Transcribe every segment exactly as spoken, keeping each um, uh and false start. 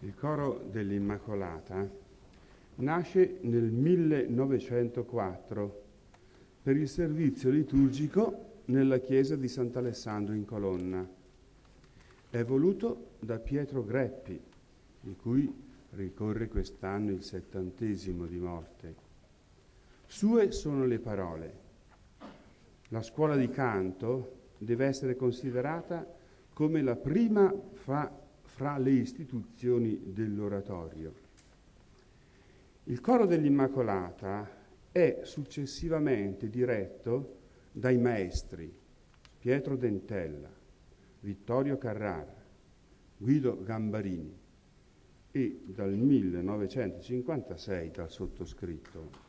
Il coro dell'Immacolata nasce nel millenovecentoquattro per il servizio liturgico nella chiesa di Sant'Alessandro in Colonna. È voluto da Pietro Greppi, di cui ricorre quest'anno il settantesimo di morte. Sue sono le parole: la scuola di canto deve essere considerata come la prima fra, fra le istituzioni dell'oratorio. Il coro dell'Immacolata è successivamente diretto dai maestri Pietro Dentella, Vittorio Carrara, Guido Gambarini e dal millenovecentocinquantasei dal sottoscritto.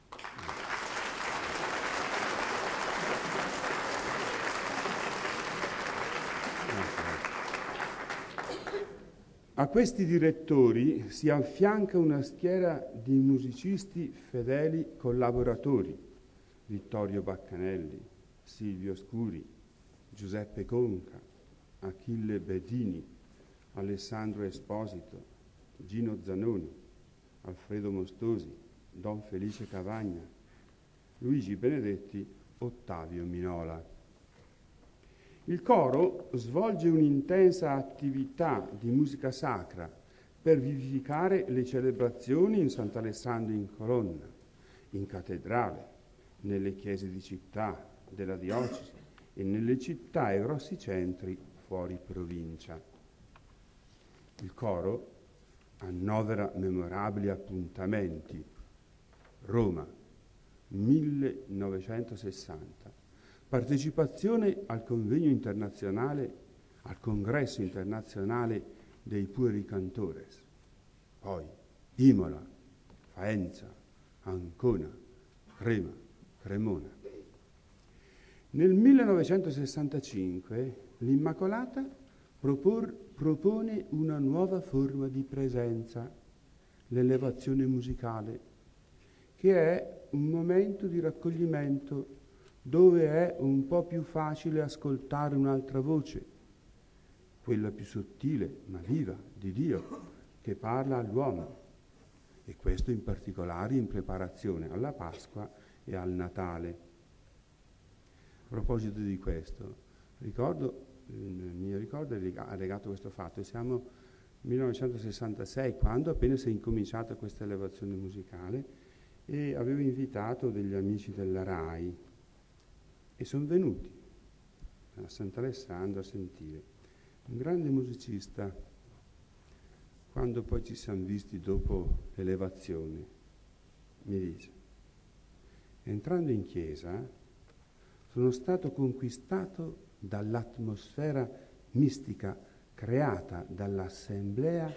A questi direttori si affianca una schiera di musicisti fedeli collaboratori: Vittorio Baccanelli, Silvio Scuri, Giuseppe Conca, Achille Bedini, Alessandro Esposito, Gino Zanoni, Alfredo Mostosi, Don Felice Cavagna, Luigi Benedetti, Ottavio Minola. Il coro svolge un'intensa attività di musica sacra per vivificare le celebrazioni in Sant'Alessandro in Colonna, in cattedrale, nelle chiese di città, della diocesi e nelle città e grossi centri fuori provincia. Il coro annovera memorabili appuntamenti. Roma, millenovecentosessanta. Partecipazione al convegno internazionale, al congresso internazionale dei Pueri Cantores. Poi Imola, Faenza, Ancona, Crema, Cremona. Nel millenovecentosessantacinque l'Immacolata propor, propone una nuova forma di presenza, l'elevazione musicale, che è un momento di raccoglimento dove è un po' più facile ascoltare un'altra voce, quella più sottile ma viva di Dio, che parla all'uomo, e questo in particolare in preparazione alla Pasqua e al Natale. A proposito di questo, ricordo, il mio ricordo è legato a questo fatto: siamo nel millenovecentosessantasei, quando appena si è incominciata questa elevazione musicale, e avevo invitato degli amici della RAI, e sono venuti a Sant'Alessandro a sentire un grande musicista. Quando poi ci siamo visti dopo l'elevazione, mi dice: entrando in chiesa sono stato conquistato dall'atmosfera mistica creata dall'assemblea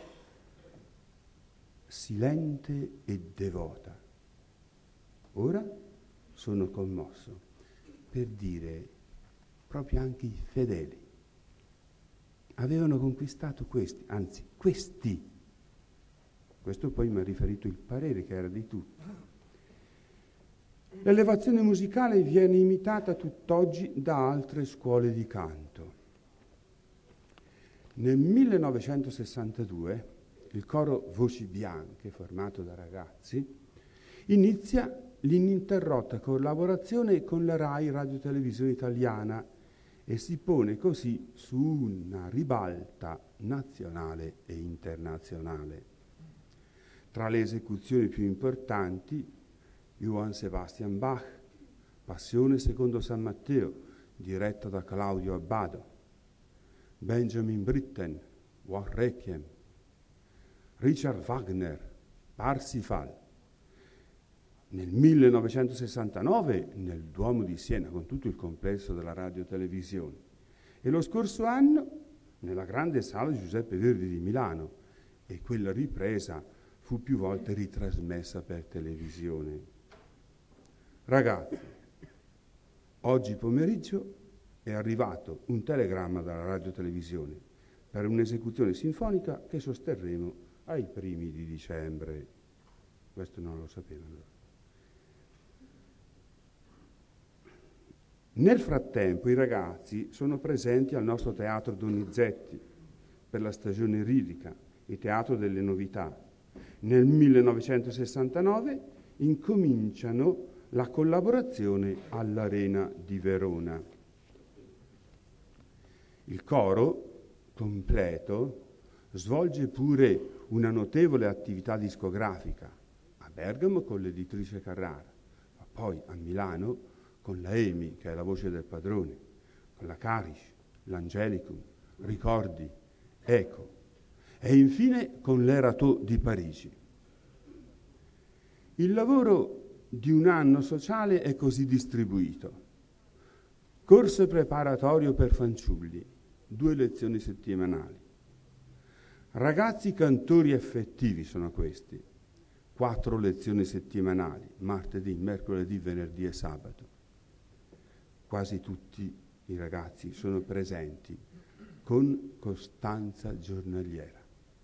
silente e devota. Ora sono commosso, per dire proprio anche i fedeli avevano conquistato questi, anzi questi. Questo poi mi ha riferito il parere che era di tutti. L'elevazione musicale viene imitata tutt'oggi da altre scuole di canto. Nel millenovecentosessantadue il coro Voci Bianche, formato da ragazzi, inizia l'ininterrotta collaborazione con la RAI Radio Televisione Italiana e si pone così su una ribalta nazionale e internazionale. Tra le esecuzioni più importanti, Johann Sebastian Bach, Passione secondo San Matteo, diretta da Claudio Abbado, Benjamin Britten, War Requiem, Richard Wagner, Parsifal. Nel millenovecentosessantanove nel Duomo di Siena, con tutto il complesso della radiotelevisione, e lo scorso anno nella grande sala Giuseppe Verdi di Milano, e quella ripresa fu più volte ritrasmessa per televisione. Ragazzi, oggi pomeriggio è arrivato un telegramma dalla radiotelevisione per un'esecuzione sinfonica che sosterremo ai primi di dicembre. Questo non lo sapevano. Nel frattempo i ragazzi sono presenti al nostro teatro Donizetti per la stagione lirica il teatro delle novità. Nel millenovecentosessantanove incominciano la collaborazione all'Arena di Verona. Il coro completo svolge pure una notevole attività discografica, a Bergamo con l'editrice Carrara, ma poi a Milano con la EMI, che è la voce del padrone, con la Carisch, l'Angelicum, Ricordi, Eco, e infine con l'Erato di Parigi. Il lavoro di un anno sociale è così distribuito. Corso preparatorio per fanciulli, due lezioni settimanali. Ragazzi cantori effettivi sono questi, quattro lezioni settimanali, martedì, mercoledì, venerdì e sabato. Quasi tutti i ragazzi sono presenti con costanza giornaliera.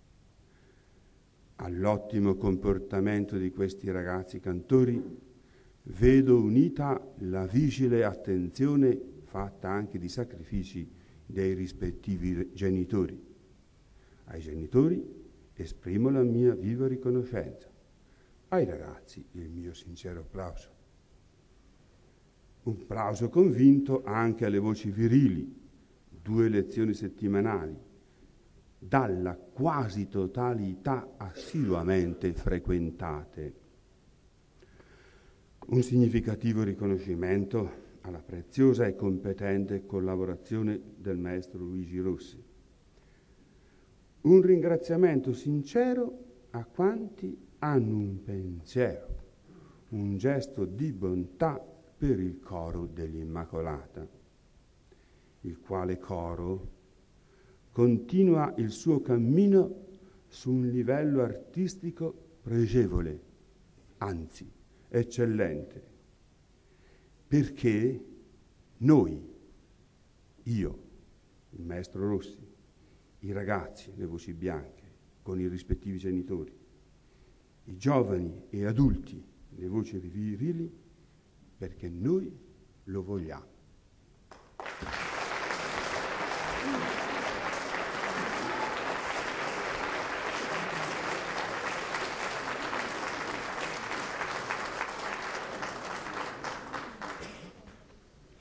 All'ottimo comportamento di questi ragazzi cantori vedo unita la vigile attenzione fatta anche di sacrifici dei rispettivi genitori. Ai genitori esprimo la mia viva riconoscenza, ai ragazzi il mio sincero applauso. Un plauso convinto anche alle voci virili, due lezioni settimanali, dalla quasi totalità assiduamente frequentate. Un significativo riconoscimento alla preziosa e competente collaborazione del maestro Luigi Rossi. Un ringraziamento sincero a quanti hanno un pensiero, un gesto di bontà per il coro dell'Immacolata, il quale coro continua il suo cammino su un livello artistico pregevole, anzi eccellente, perché noi, io, il maestro Rossi, i ragazzi, le voci bianche, con i rispettivi genitori, i giovani e adulti, le voci virili, perché noi lo vogliamo.